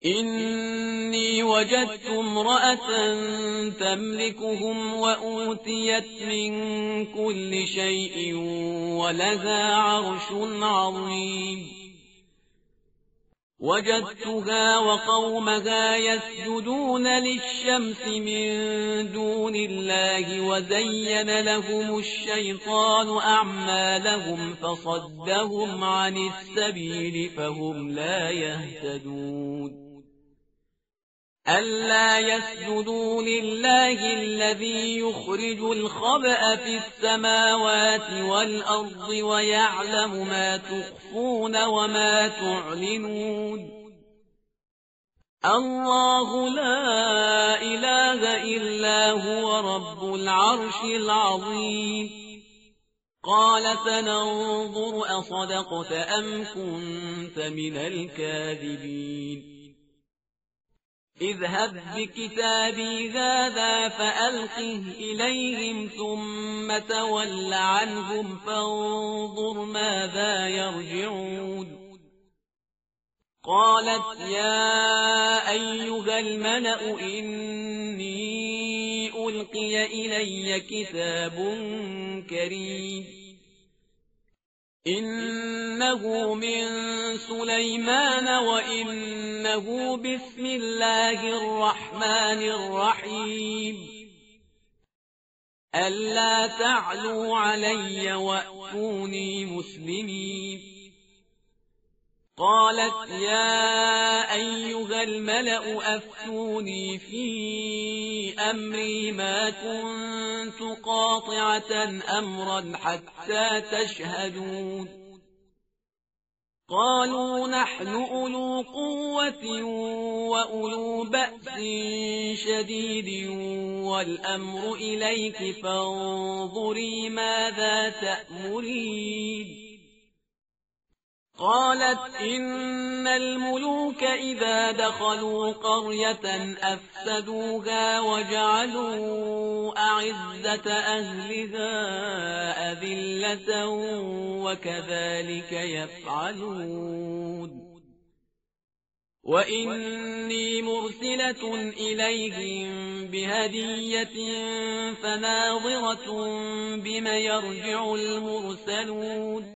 إني وجدت امرأة تملكهم وأوتيت من كل شيء ولها عرش عظيم. وجدتها وقومها يسجدون للشمس من دون الله وزين لهم الشيطان أعمالهم فصدهم عن السبيل فهم لا يهتدون. ألا يسجدوا لله الذي يخرج الخبأ في السماوات والأرض ويعلم ما تخفون وما تعلنون. الله لا إله إلا هو رب العرش العظيم. قال سننظر أصدقت أم كنت من الكاذبين. اذهب بكتابي هذا فألقه إليهم ثم تول عنهم فانظر ماذا يرجعون. قالت يا أيها الملأ إني ألقي إلي كتاب كريم إنه من سليمان وإنه بسم الله الرحمن الرحيم. ألا تعلوا علي وأتوني مسلمين. قالت يا أيها الملأ أفتوني في أمري ما كنت قاطعة أمرا حتى تشهدون. قالوا نحن أولو قوة وأولو بأس شديد والأمر إليك فانظري ماذا تأمرين. قالت إن الملوك إذا دخلوا قرية أفسدوها وجعلوا أعزة أهلها أذلة وكذلك يفعلون. وإني مرسلة إليهم بهدية فناظرة بم يرجع المرسلون.